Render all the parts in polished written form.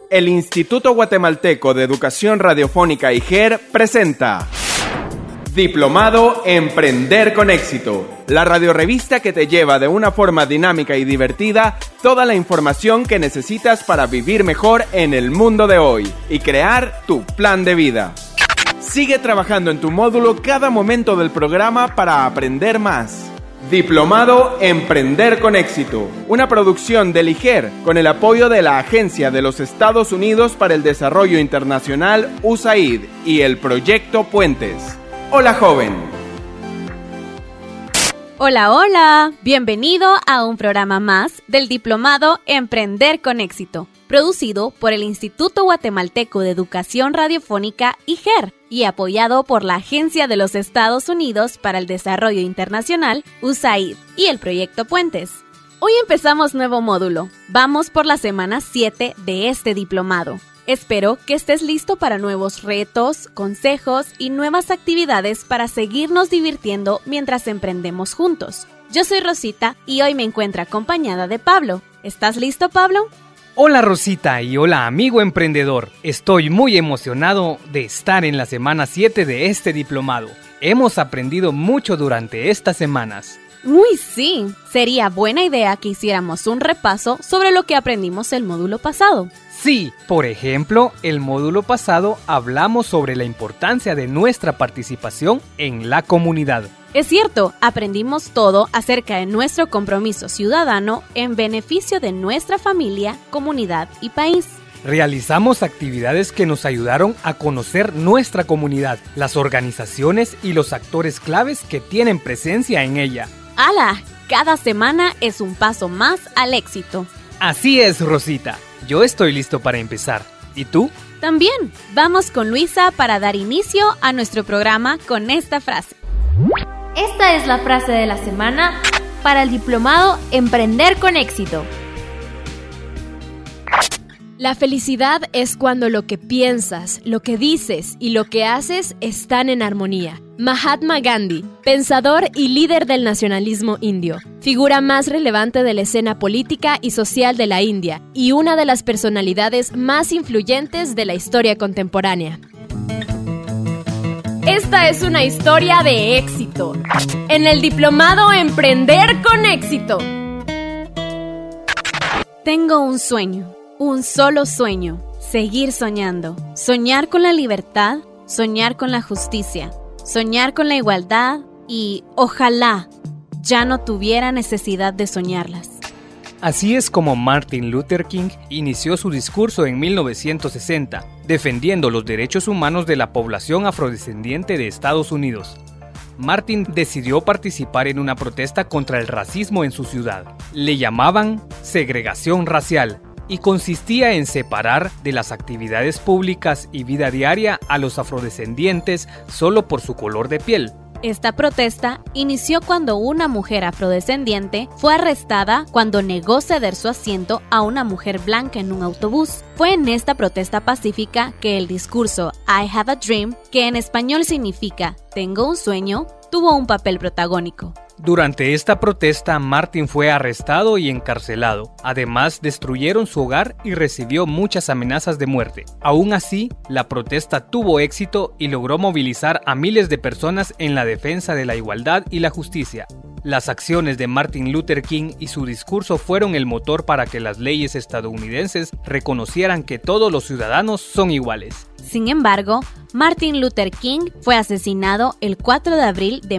El Instituto Guatemalteco de Educación Radiofónica IGER presenta Diplomado Emprender con Éxito, la radiorevista que te lleva de una forma dinámica y divertida toda la información que necesitas para vivir mejor en el mundo de hoy y crear tu plan de vida. Sigue trabajando en tu módulo cada momento del programa para aprender más. Diplomado Emprender con Éxito, una producción del IGER con el apoyo de la Agencia de los Estados Unidos para el Desarrollo Internacional USAID y el Proyecto Puentes. Hola, joven. Hola, hola. Bienvenido a un programa más del Diplomado Emprender con Éxito, producido por el Instituto Guatemalteco de Educación Radiofónica IGER y apoyado por la Agencia de los Estados Unidos para el Desarrollo Internacional USAID y el Proyecto Puentes. Hoy empezamos nuevo módulo. Vamos por la semana 7 de este diplomado. Espero que estés listo para nuevos retos, consejos y nuevas actividades para seguirnos divirtiendo mientras emprendemos juntos. Yo soy Rosita y hoy me encuentro acompañada de Pablo. ¿Estás listo, Pablo? Hola Rosita y hola amigo emprendedor. Estoy muy emocionado de estar en la semana 7 de este diplomado. Hemos aprendido mucho durante estas semanas. Uy, sí. Sería buena idea que hiciéramos un repaso sobre lo que aprendimos el módulo pasado. Sí, por ejemplo, el módulo pasado hablamos sobre la importancia de nuestra participación en la comunidad. Es cierto, aprendimos todo acerca de nuestro compromiso ciudadano en beneficio de nuestra familia, comunidad y país. Realizamos actividades que nos ayudaron a conocer nuestra comunidad, las organizaciones y los actores claves que tienen presencia en ella. ¡Hala! Cada semana es un paso más al éxito. Así es, Rosita. Yo estoy listo para empezar. ¿Y tú? También. Vamos con Luisa para dar inicio a nuestro programa con esta frase. Esta es la frase de la semana para el diplomado Emprender con Éxito. La felicidad es cuando lo que piensas, lo que dices y lo que haces están en armonía. Mahatma Gandhi, pensador y líder del nacionalismo indio, figura más relevante de la escena política y social de la India y una de las personalidades más influyentes de la historia contemporánea. Esta es una historia de éxito. En el diplomado Emprender con Éxito. Tengo un sueño. Un solo sueño, seguir soñando. Soñar con la libertad, soñar con la justicia, soñar con la igualdad y, ojalá, ya no tuviera necesidad de soñarlas. Así es como Martin Luther King inició su discurso en 1960, defendiendo los derechos humanos de la población afrodescendiente de Estados Unidos. Martin decidió participar en una protesta contra el racismo en su ciudad. Le llamaban segregación racial, y consistía en separar de las actividades públicas y vida diaria a los afrodescendientes solo por su color de piel. Esta protesta inició cuando una mujer afrodescendiente fue arrestada cuando negó ceder su asiento a una mujer blanca en un autobús. Fue en esta protesta pacífica que el discurso I have a dream, que en español significa tengo un sueño, tuvo un papel protagónico. Durante esta protesta, Martin fue arrestado y encarcelado. Además, destruyeron su hogar y recibió muchas amenazas de muerte. Aún así, la protesta tuvo éxito y logró movilizar a miles de personas en la defensa de la igualdad y la justicia. Las acciones de Martin Luther King y su discurso fueron el motor para que las leyes estadounidenses reconocieran que todos los ciudadanos son iguales. Sin embargo, Martin Luther King fue asesinado el 4 de abril de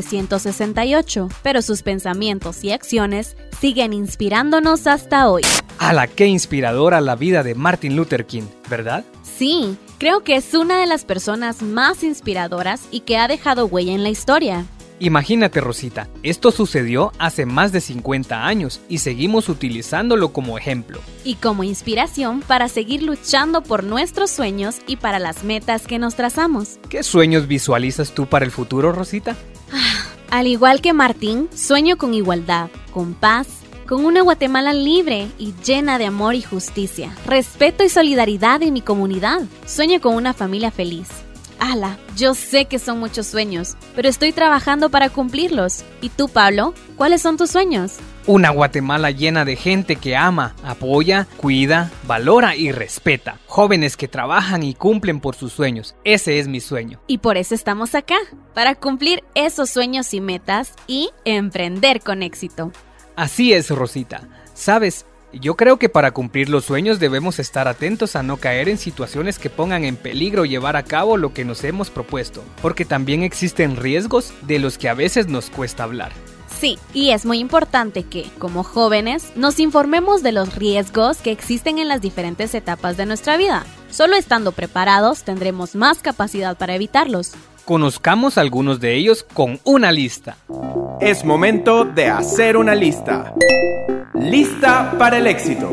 1968, pero sus pensamientos y acciones siguen inspirándonos hasta hoy. ¡Hala, qué inspiradora la vida de Martin Luther King!, ¿verdad? Sí, creo que es una de las personas más inspiradoras y que ha dejado huella en la historia. Imagínate, Rosita, esto sucedió hace más de 50 años y seguimos utilizándolo como ejemplo. Y como inspiración para seguir luchando por nuestros sueños y para las metas que nos trazamos. ¿Qué sueños visualizas tú para el futuro, Rosita? Al igual que Martín, sueño con igualdad, con paz, con una Guatemala libre y llena de amor y justicia, respeto y solidaridad en mi comunidad. Sueño con una familia feliz. Ala, yo sé que son muchos sueños, pero estoy trabajando para cumplirlos. ¿Y tú, Pablo? ¿Cuáles son tus sueños? Una Guatemala llena de gente que ama, apoya, cuida, valora y respeta. Jóvenes que trabajan y cumplen por sus sueños. Ese es mi sueño. Y por eso estamos acá, para cumplir esos sueños y metas y emprender con éxito. Así es, Rosita. ¿Sabes? Yo creo que para cumplir los sueños debemos estar atentos a no caer en situaciones que pongan en peligro llevar a cabo lo que nos hemos propuesto, porque también existen riesgos de los que a veces nos cuesta hablar. Sí, y es muy importante que, como jóvenes, nos informemos de los riesgos que existen en las diferentes etapas de nuestra vida. Solo estando preparados tendremos más capacidad para evitarlos. Conozcamos algunos de ellos con una lista. Es momento de hacer una lista. Lista para el éxito.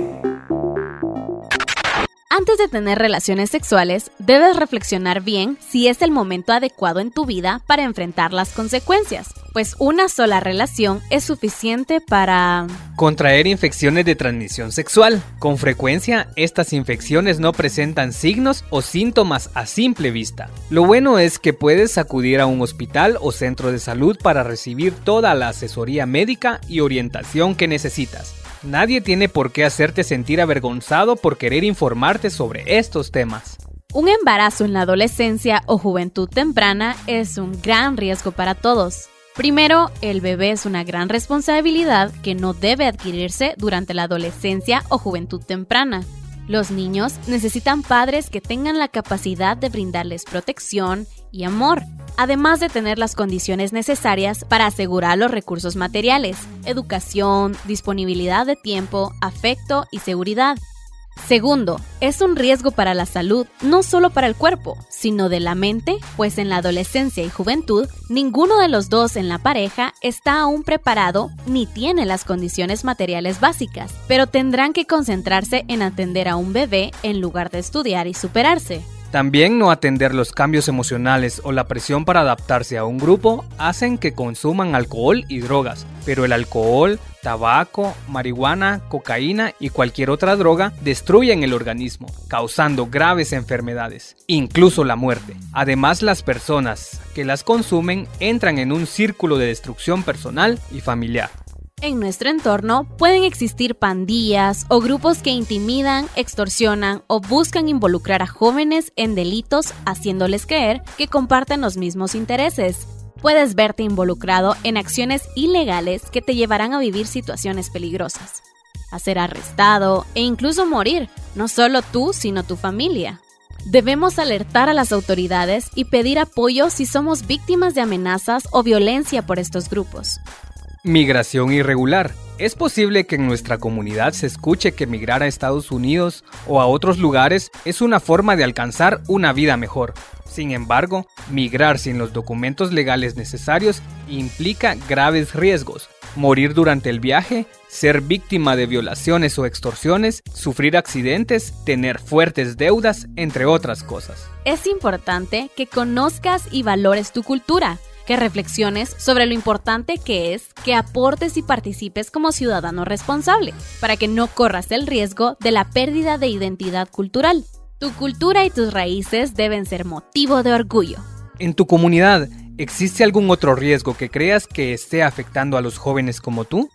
Antes de tener relaciones sexuales, debes reflexionar bien si es el momento adecuado en tu vida para enfrentar las consecuencias, pues una sola relación es suficiente para contraer infecciones de transmisión sexual. Con frecuencia, estas infecciones no presentan signos o síntomas a simple vista. Lo bueno es que puedes acudir a un hospital o centro de salud para recibir toda la asesoría médica y orientación que necesitas. Nadie tiene por qué hacerte sentir avergonzado por querer informarte sobre estos temas. Un embarazo en la adolescencia o juventud temprana es un gran riesgo para todos. Primero, el bebé es una gran responsabilidad que no debe adquirirse durante la adolescencia o juventud temprana. Los niños necesitan padres que tengan la capacidad de brindarles protección y amor, además de tener las condiciones necesarias para asegurar los recursos materiales, educación, disponibilidad de tiempo, afecto y seguridad. Segundo, es un riesgo para la salud, no solo para el cuerpo, sino de la mente, pues en la adolescencia y juventud, ninguno de los dos en la pareja está aún preparado ni tiene las condiciones materiales básicas, pero tendrán que concentrarse en atender a un bebé en lugar de estudiar y superarse. También no atender los cambios emocionales o la presión para adaptarse a un grupo hacen que consuman alcohol y drogas, pero el alcohol, tabaco, marihuana, cocaína y cualquier otra droga destruyen el organismo, causando graves enfermedades, incluso la muerte. Además, las personas que las consumen entran en un círculo de destrucción personal y familiar. En nuestro entorno pueden existir pandillas o grupos que intimidan, extorsionan o buscan involucrar a jóvenes en delitos haciéndoles creer que comparten los mismos intereses. Puedes verte involucrado en acciones ilegales que te llevarán a vivir situaciones peligrosas, a ser arrestado e incluso morir, no solo tú, sino tu familia. Debemos alertar a las autoridades y pedir apoyo si somos víctimas de amenazas o violencia por estos grupos. Migración irregular. Es posible que en nuestra comunidad se escuche que migrar a Estados Unidos o a otros lugares es una forma de alcanzar una vida mejor. Sin embargo, migrar sin los documentos legales necesarios implica graves riesgos. Morir durante el viaje, ser víctima de violaciones o extorsiones, sufrir accidentes, tener fuertes deudas, entre otras cosas. Es importante que conozcas y valores tu cultura, que reflexiones sobre lo importante que es que aportes y participes como ciudadano responsable, para que no corras el riesgo de la pérdida de identidad cultural. Tu cultura y tus raíces deben ser motivo de orgullo. En tu comunidad, ¿existe algún otro riesgo que creas que esté afectando a los jóvenes como tú?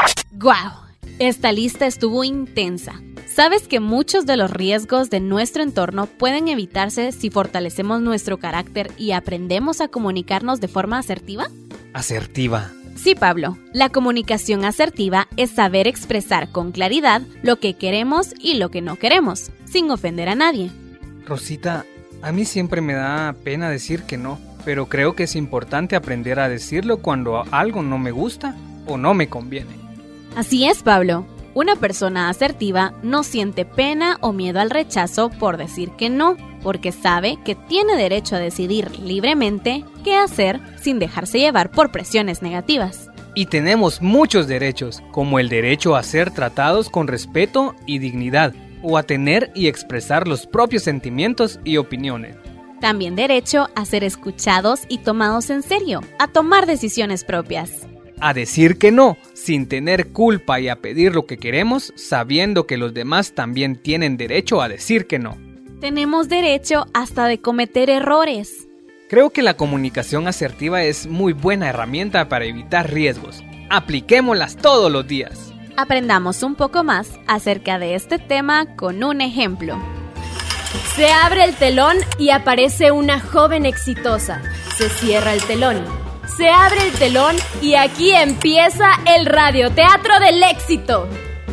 ¡Guau! Esta lista estuvo intensa. ¿Sabes que muchos de los riesgos de nuestro entorno pueden evitarse si fortalecemos nuestro carácter y aprendemos a comunicarnos de forma asertiva? Asertiva. Sí, Pablo. La comunicación asertiva es saber expresar con claridad lo que queremos y lo que no queremos, sin ofender a nadie. Rosita, a mí siempre me da pena decir que no, pero creo que es importante aprender a decirlo cuando algo no me gusta o no me conviene. Así es, Pablo. Una persona asertiva no siente pena o miedo al rechazo por decir que no, porque sabe que tiene derecho a decidir libremente qué hacer sin dejarse llevar por presiones negativas. Y tenemos muchos derechos, como el derecho a ser tratados con respeto y dignidad, o a tener y expresar los propios sentimientos y opiniones. También derecho a ser escuchados y tomados en serio, a tomar decisiones propias. A decir que no, sin tener culpa y a pedir lo que queremos, sabiendo que los demás también tienen derecho a decir que no. Tenemos derecho hasta de cometer errores. Creo que la comunicación asertiva es muy buena herramienta para evitar riesgos. Apliquémoslas todos los días. Aprendamos un poco más acerca de este tema con un ejemplo. Se abre el telón y aparece una joven exitosa. Se cierra el telón. Se abre el telón y aquí empieza el radioteatro del éxito.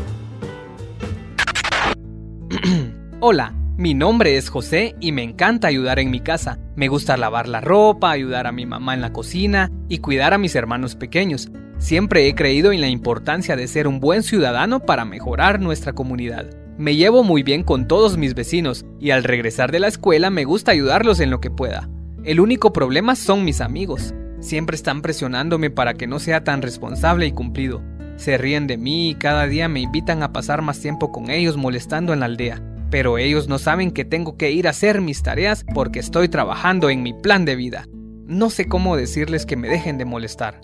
Hola, mi nombre es José y me encanta ayudar en mi casa. Me gusta lavar la ropa, ayudar a mi mamá en la cocina y cuidar a mis hermanos pequeños. Siempre he creído en la importancia de ser un buen ciudadano para mejorar nuestra comunidad. Me llevo muy bien con todos mis vecinos y al regresar de la escuela me gusta ayudarlos en lo que pueda. El único problema son mis amigos. Siempre están presionándome para que no sea tan responsable y cumplido. Se ríen de mí y cada día me invitan a pasar más tiempo con ellos molestando en la aldea. Pero ellos no saben que tengo que ir a hacer mis tareas porque estoy trabajando en mi plan de vida. No sé cómo decirles que me dejen de molestar.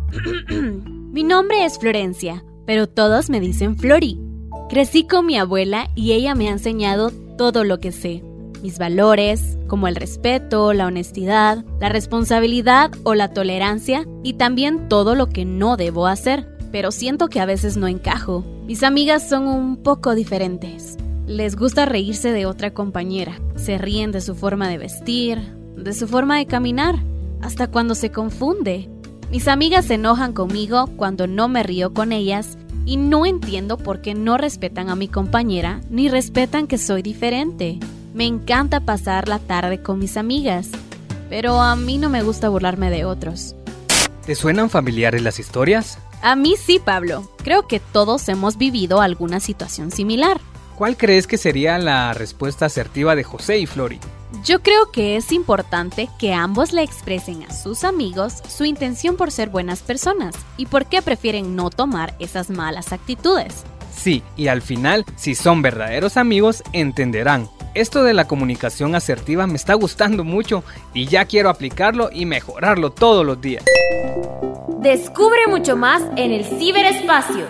Mi nombre es Florencia, pero todos me dicen Flori. Crecí con mi abuela y ella me ha enseñado todo lo que sé. Mis valores, como el respeto, la honestidad, la responsabilidad o la tolerancia, y también todo lo que no debo hacer. Pero siento que a veces no encajo. Mis amigas son un poco diferentes. Les gusta reírse de otra compañera. Se ríen de su forma de vestir, de su forma de caminar, hasta cuando se confunde. Mis amigas se enojan conmigo cuando no me río con ellas y no entiendo por qué no respetan a mi compañera ni respetan que soy diferente. Me encanta pasar la tarde con mis amigas, pero a mí no me gusta burlarme de otros. ¿Te suenan familiares las historias? A mí sí, Pablo. Creo que todos hemos vivido alguna situación similar. ¿Cuál crees que sería la respuesta asertiva de José y Flori? Yo creo que es importante que ambos le expresen a sus amigos su intención por ser buenas personas y por qué prefieren no tomar esas malas actitudes. Sí, y al final, si son verdaderos amigos, entenderán. Esto de la comunicación asertiva me está gustando mucho y ya quiero aplicarlo y mejorarlo todos los días. Descubre mucho más en el ciberespacio.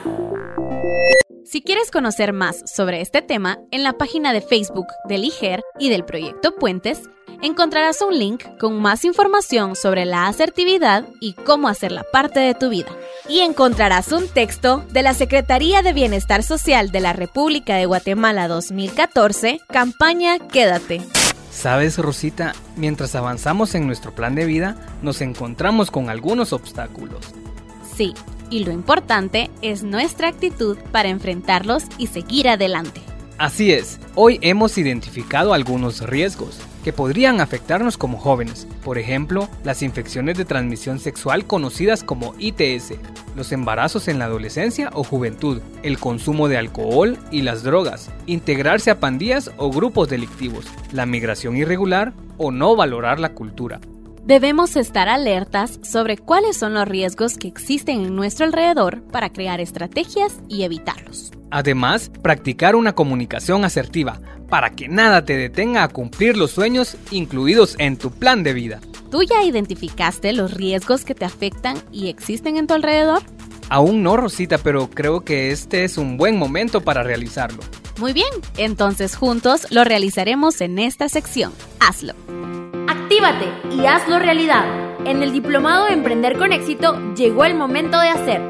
Si quieres conocer más sobre este tema, en la página de Facebook del IGER y del Proyecto Puentes, encontrarás un link con más información sobre la asertividad y cómo hacerla parte de tu vida. Y encontrarás un texto de la Secretaría de Bienestar Social de la República de Guatemala 2014, campaña Quédate. ¿Sabes, Rosita? Mientras avanzamos en nuestro plan de vida, nos encontramos con algunos obstáculos. Sí. Y lo importante es nuestra actitud para enfrentarlos y seguir adelante. Así es, hoy hemos identificado algunos riesgos que podrían afectarnos como jóvenes. Por ejemplo, las infecciones de transmisión sexual conocidas como ITS, los embarazos en la adolescencia o juventud, el consumo de alcohol y las drogas, integrarse a pandillas o grupos delictivos, la migración irregular o no valorar la cultura. Debemos estar alertas sobre cuáles son los riesgos que existen en nuestro alrededor para crear estrategias y evitarlos. Además, practicar una comunicación asertiva para que nada te detenga a cumplir los sueños incluidos en tu plan de vida. ¿Tú ya identificaste los riesgos que te afectan y existen en tu alrededor? Aún no, Rosita, pero creo que este es un buen momento para realizarlo. Muy bien, entonces juntos lo realizaremos en esta sección. Hazlo. Actívate y hazlo realidad. En el Diplomado Emprender con Éxito llegó el momento de hacer.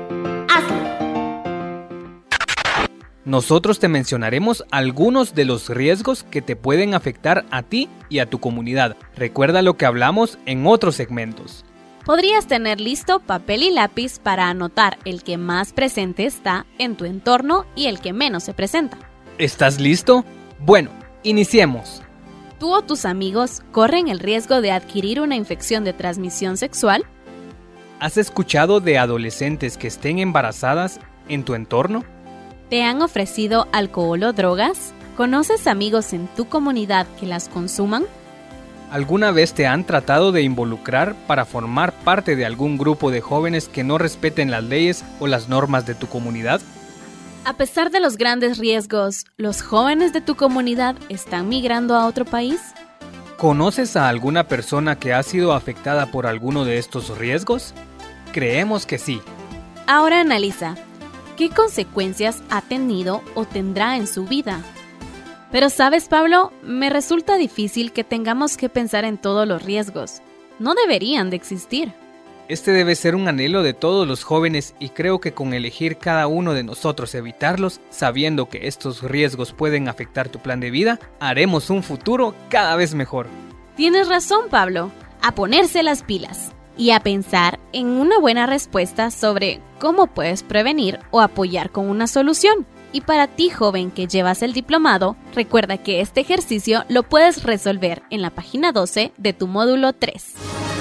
¡Hazlo! Nosotros te mencionaremos algunos de los riesgos que te pueden afectar a ti y a tu comunidad. Recuerda lo que hablamos en otros segmentos. Podrías tener listo papel y lápiz para anotar el que más presente está en tu entorno y el que menos se presenta. ¿Estás listo? Bueno, iniciemos. ¿Tú o tus amigos corren el riesgo de adquirir una infección de transmisión sexual? ¿Has escuchado de adolescentes que estén embarazadas en tu entorno? ¿Te han ofrecido alcohol o drogas? ¿Conoces amigos en tu comunidad que las consuman? ¿Alguna vez te han tratado de involucrar para formar parte de algún grupo de jóvenes que no respeten las leyes o las normas de tu comunidad? A pesar de los grandes riesgos, ¿los jóvenes de tu comunidad están migrando a otro país? ¿Conoces a alguna persona que ha sido afectada por alguno de estos riesgos? Creemos que sí. Ahora analiza, ¿qué consecuencias ha tenido o tendrá en su vida? Pero sabes, Pablo, me resulta difícil que tengamos que pensar en todos los riesgos. no deberían de existir. Este debe ser un anhelo de todos los jóvenes y creo que con elegir cada uno de nosotros evitarlos, sabiendo que estos riesgos pueden afectar tu plan de vida, haremos un futuro cada vez mejor. Tienes razón, Pablo. A ponerse las pilas y a pensar en una buena respuesta sobre cómo puedes prevenir o apoyar con una solución. Y para ti, joven que llevas el diplomado, recuerda que este ejercicio lo puedes resolver en la página 12 de tu módulo 3.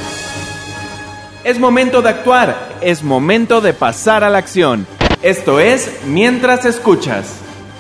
Es momento de actuar, es momento de pasar a la acción. Esto es Mientras Escuchas.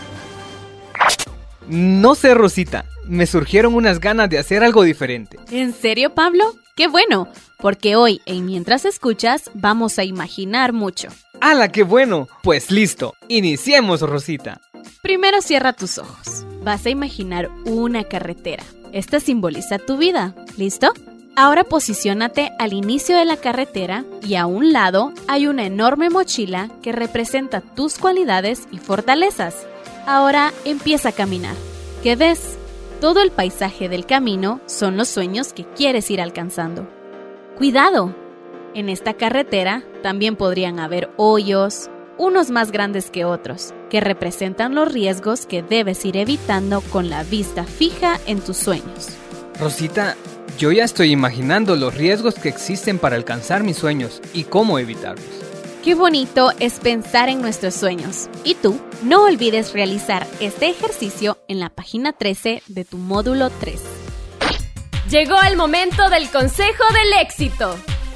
No sé, Rosita, me surgieron unas ganas de hacer algo diferente. ¿En serio, Pablo? ¡Qué bueno! Porque hoy en Mientras Escuchas vamos a imaginar mucho. ¡Hala, qué bueno! Pues listo, iniciemos, Rosita. Primero cierra tus ojos. Vas a imaginar una carretera. Esta simboliza tu vida. ¿Listo? Ahora posiciónate al inicio de la carretera y a un lado hay una enorme mochila que representa tus cualidades y fortalezas. Ahora empieza a caminar. ¿Qué ves? Todo el paisaje del camino son los sueños que quieres ir alcanzando. ¡Cuidado! En esta carretera también podrían haber hoyos, unos más grandes que otros, que representan los riesgos que debes ir evitando con la vista fija en tus sueños. Rosita, yo ya estoy imaginando los riesgos que existen para alcanzar mis sueños y cómo evitarlos. Qué bonito es pensar en nuestros sueños. Y tú, no olvides realizar este ejercicio en la página 13 de tu módulo 3. Llegó el momento del consejo del éxito.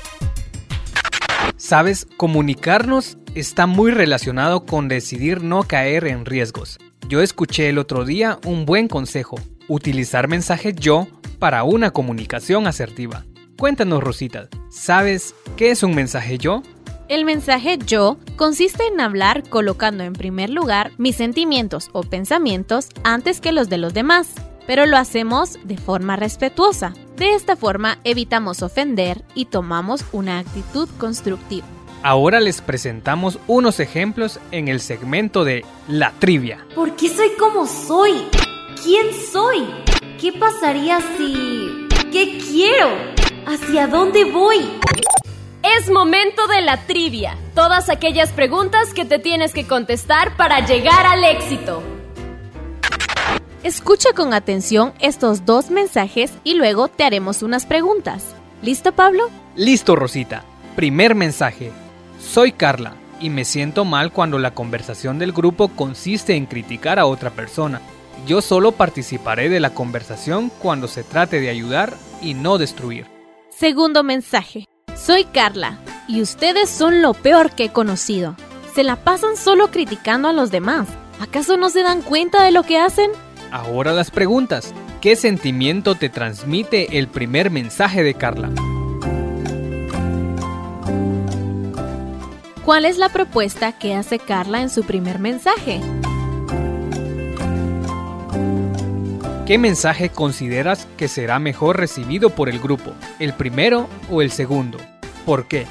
Sabes, comunicarnos está muy relacionado con decidir no caer en riesgos. Yo escuché el otro día un buen consejo: utilizar mensajes yo para una comunicación asertiva. Cuéntanos, Rosita, ¿sabes qué es un mensaje yo? El mensaje yo consiste en hablar colocando en primer lugar mis sentimientos o pensamientos antes que los de los demás, pero lo hacemos de forma respetuosa. De esta forma evitamos ofender y tomamos una actitud constructiva. Ahora les presentamos unos ejemplos en el segmento de La Trivia. ¿Por qué soy como soy? ¿Quién soy? ¿Qué pasaría si...? ¿Qué quiero? ¿Hacia dónde voy? Es momento de la trivia. Todas aquellas preguntas que te tienes que contestar para llegar al éxito. Escucha con atención estos 2 mensajes y luego te haremos unas preguntas. ¿Listo, Pablo? Listo, Rosita. Primer mensaje. Soy Carla y me siento mal cuando la conversación del grupo consiste en criticar a otra persona. Yo solo participaré de la conversación cuando se trate de ayudar y no destruir. Segundo mensaje. Soy Carla y ustedes son lo peor que he conocido. Se la pasan solo criticando a los demás. ¿Acaso no se dan cuenta de lo que hacen? Ahora las preguntas. ¿Qué sentimiento te transmite el primer mensaje de Carla? ¿Cuál es la propuesta que hace Carla en su primer mensaje? ¿Qué mensaje consideras que será mejor recibido por el grupo? ¿El primero o el segundo? ¿Por qué?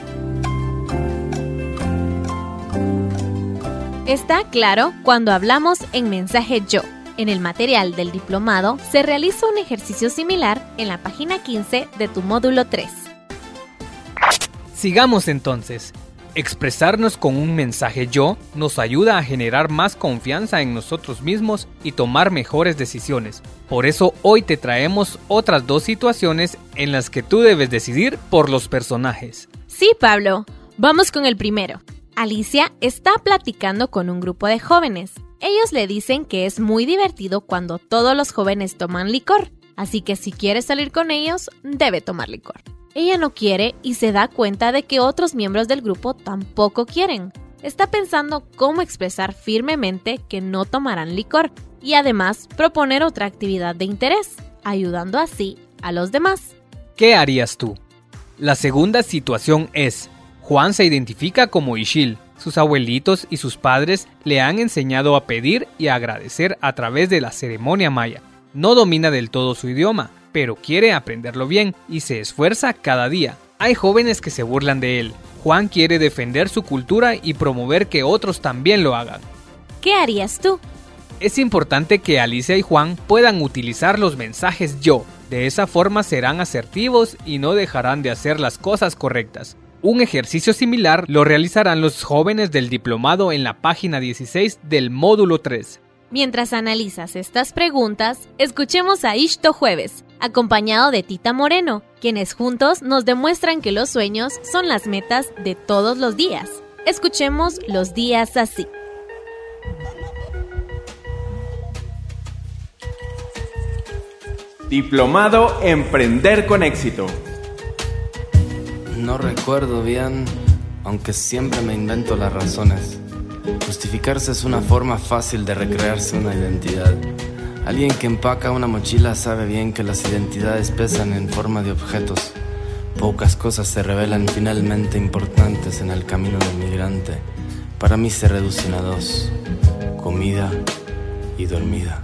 Está claro cuando hablamos en mensaje yo. En el material del diplomado se realiza un ejercicio similar en la página 15 de tu módulo 3. Sigamos entonces. Expresarnos con un mensaje yo nos ayuda a generar más confianza en nosotros mismos y tomar mejores decisiones. Por eso hoy te traemos otras 2 situaciones en las que tú debes decidir por los personajes. Sí, Pablo. Vamos con el primero. Alicia está platicando con un grupo de jóvenes. Ellos le dicen que es muy divertido cuando todos los jóvenes toman licor, así que si quiere salir con ellos, debe tomar licor. Ella no quiere y se da cuenta de que otros miembros del grupo tampoco quieren. Está pensando cómo expresar firmemente que no tomarán licor y además proponer otra actividad de interés, ayudando así a los demás. ¿Qué harías tú? La segunda situación es: Juan se identifica como Ixil. Sus abuelitos y sus padres le han enseñado a pedir y a agradecer a través de la ceremonia maya. No domina del todo su idioma, pero quiere aprenderlo bien y se esfuerza cada día. Hay jóvenes que se burlan de él. Juan quiere defender su cultura y promover que otros también lo hagan. ¿Qué harías tú? Es importante que Alicia y Juan puedan utilizar los mensajes yo. De esa forma serán asertivos y no dejarán de hacer las cosas correctas. Un ejercicio similar lo realizarán los jóvenes del diplomado en la página 16 del módulo 3. Mientras analizas estas preguntas, escuchemos a Ixto Jueves, acompañado de Tita Moreno, quienes juntos nos demuestran que los sueños son las metas de todos los días. Escuchemos Los días así. Diplomado Emprender con Éxito. No recuerdo bien, aunque siempre me invento las razones. Justificarse es una forma fácil de recrearse una identidad. Alguien que empaca una mochila sabe bien que las identidades pesan en forma de objetos. Pocas cosas se revelan finalmente importantes en el camino del migrante. Para mí se reducen a 2: comida y dormida.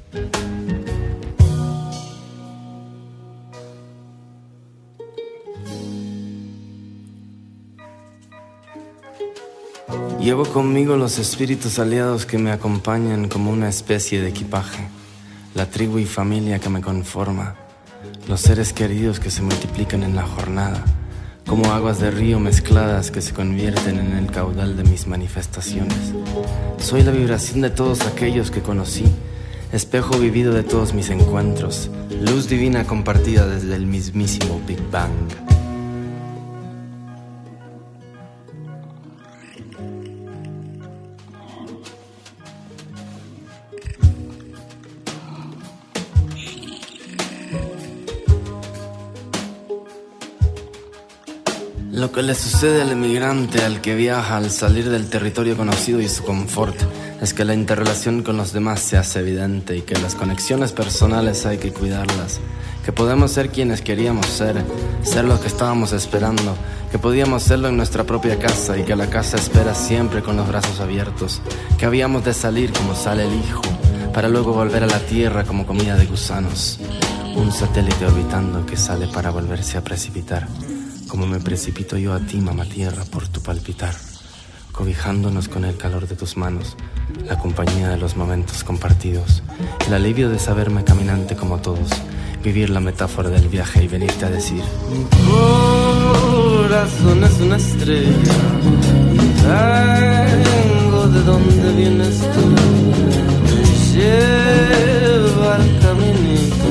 Llevo conmigo los espíritus aliados que me acompañan como una especie de equipaje, la tribu y familia que me conforma, los seres queridos que se multiplican en la jornada, como aguas de río mezcladas que se convierten en el caudal de mis manifestaciones. Soy la vibración de todos aquellos que conocí, espejo vivido de todos mis encuentros, luz divina compartida desde el mismísimo Big Bang. Lo que le sucede al emigrante, al que viaja al salir del territorio conocido y su confort, es que la interrelación con los demás se hace evidente y que las conexiones personales hay que cuidarlas, que podemos ser quienes queríamos ser lo que estábamos esperando, que podíamos serlo en nuestra propia casa y que la casa espera siempre con los brazos abiertos, que habíamos de salir como sale el hijo, para luego volver a la tierra como comida de gusanos, un satélite orbitando que sale para volverse a precipitar. Como me precipito yo a ti, mamá tierra, por tu palpitar, cobijándonos con el calor de tus manos, la compañía de los momentos compartidos, el alivio de saberme caminante como todos, vivir la metáfora del viaje y venirte a decir: mi corazón es una estrella y vengo de donde vienes tú, me lleva al caminito,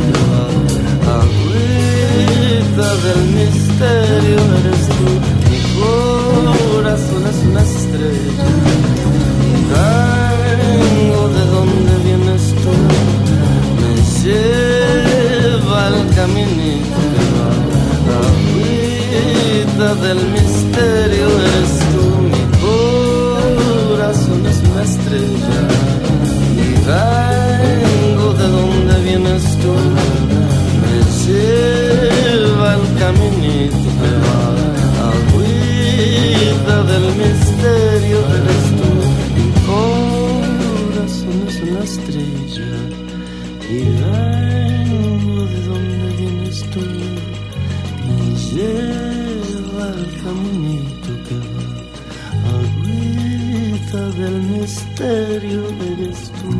del misterio eres tú, mi corazón es una estrella y vengo de donde vienes tú, me lleva al caminito que va, agüita del misterio eres tú, mi corazón es una estrella y vengo de donde vienes tú, me lleva al caminito que va, agüita del misterio eres tú, mi corazón es una estrella y vengo de donde vienes tú, me lleva al caminito que va, agüita del misterio eres tú.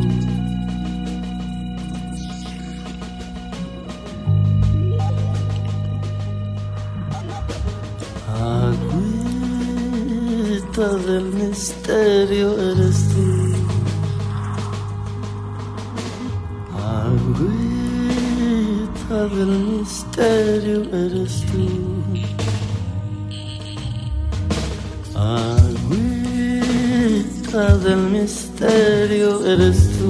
Agüita del misterio eres tú, agüita del misterio eres tú, agüita del misterio eres tú,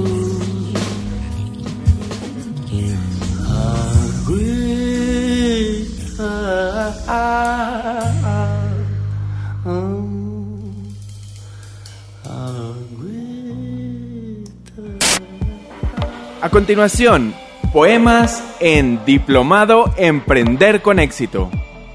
A continuación, poemas en Diplomado Emprender con Éxito.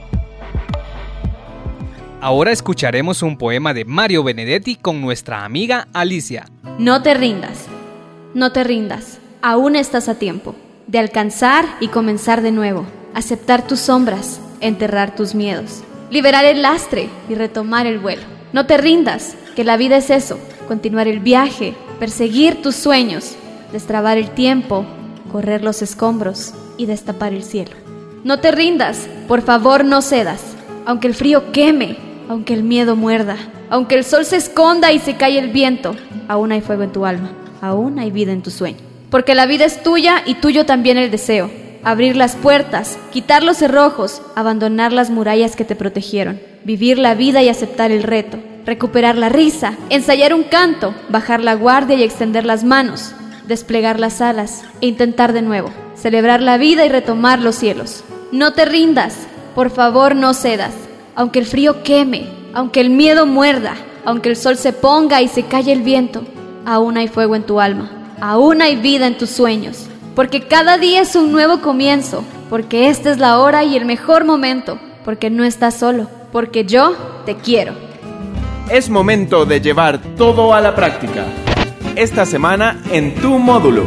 Ahora escucharemos un poema de Mario Benedetti con nuestra amiga Alicia. No te rindas, no te rindas, aún estás a tiempo de alcanzar y comenzar de nuevo, aceptar tus sombras, enterrar tus miedos, liberar el lastre y retomar el vuelo. No te rindas, que la vida es eso, continuar el viaje, perseguir tus sueños, destrabar el tiempo, correr los escombros, y destapar el cielo. No te rindas, por favor no cedas, aunque el frío queme, aunque el miedo muerda, aunque el sol se esconda y se calle el viento, aún hay fuego en tu alma, aún hay vida en tu sueño. Porque la vida es tuya y tuyo también el deseo. Abrir las puertas, quitar los cerrojos, abandonar las murallas que te protegieron, vivir la vida y aceptar el reto, recuperar la risa, ensayar un canto, bajar la guardia y extender las manos, desplegar las alas e intentar de nuevo, celebrar la vida y retomar los cielos. No te rindas, por favor no cedas, aunque el frío queme, aunque el miedo muerda, aunque el sol se ponga y se calle el viento, aún hay fuego en tu alma, aún hay vida en tus sueños. Porque cada día es un nuevo comienzo, porque esta es la hora y el mejor momento, porque no estás solo, porque yo te quiero. Es momento de llevar todo a la práctica. Esta semana en tu módulo.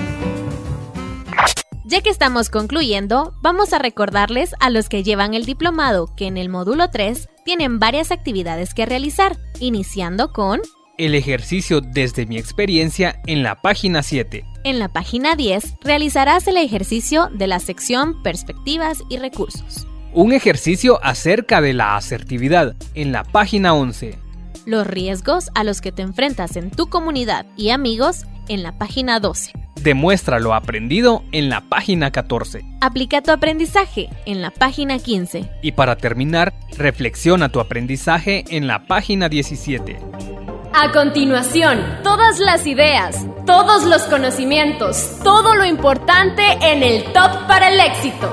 Ya que estamos concluyendo, vamos a recordarles a los que llevan el diplomado que en el módulo 3 tienen varias actividades que realizar, iniciando con el ejercicio desde mi experiencia en la página 7. En la página 10 realizarás el ejercicio de la sección Perspectivas y Recursos. Un ejercicio acerca de la asertividad en la página 11. Los riesgos a los que te enfrentas en tu comunidad y amigos en la página 12. Demuestra lo aprendido en la página 14. Aplica tu aprendizaje en la página 15. Y para terminar, reflexiona tu aprendizaje en la página 17. A continuación, todas las ideas, todos los conocimientos, todo lo importante en el top para el éxito.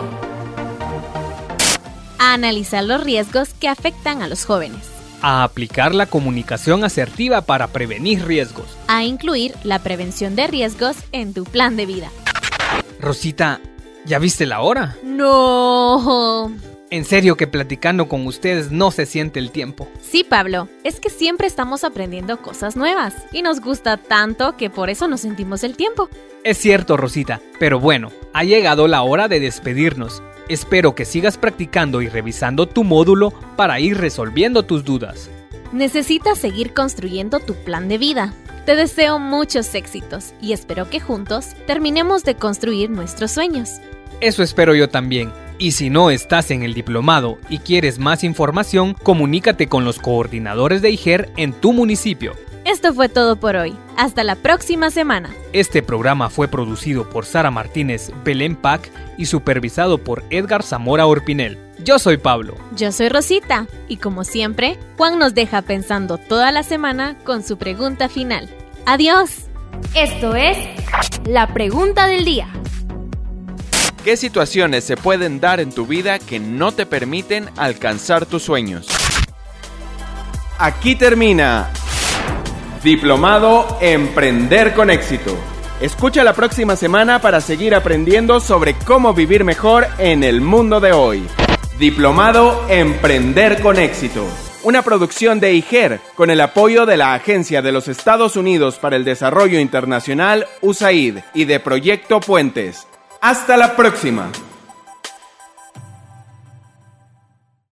A analizar los riesgos que afectan a los jóvenes. A aplicar la comunicación asertiva para prevenir riesgos. A incluir la prevención de riesgos en tu plan de vida. Rosita, ¿ya viste la hora? No. En serio que platicando con ustedes no se siente el tiempo. Sí, Pablo, es que siempre estamos aprendiendo cosas nuevas y nos gusta tanto que por eso no sentimos el tiempo. Es cierto, Rosita, pero bueno, ha llegado la hora de despedirnos. Espero que sigas practicando y revisando tu módulo para ir resolviendo tus dudas. Necesitas seguir construyendo tu plan de vida. Te deseo muchos éxitos y espero que juntos terminemos de construir nuestros sueños. Eso espero yo también. Y si no estás en el diplomado y quieres más información, comunícate con los coordinadores de IGER en tu municipio. Esto fue todo por hoy. Hasta la próxima semana. Este programa fue producido por Sara Martínez Belén Pac y supervisado por Edgar Zamora Orpinel. Yo soy Pablo. Yo soy Rosita. Y como siempre, Juan nos deja pensando toda la semana con su pregunta final. ¡Adiós! Esto es la pregunta del día. ¿Qué situaciones se pueden dar en tu vida que no te permiten alcanzar tus sueños? Aquí termina Diplomado Emprender con Éxito. Escucha la próxima semana para seguir aprendiendo sobre cómo vivir mejor en el mundo de hoy. Diplomado Emprender con Éxito. Una producción de IGER con el apoyo de la Agencia de los Estados Unidos para el Desarrollo Internacional, USAID, y de Proyecto Puentes. ¡Hasta la próxima!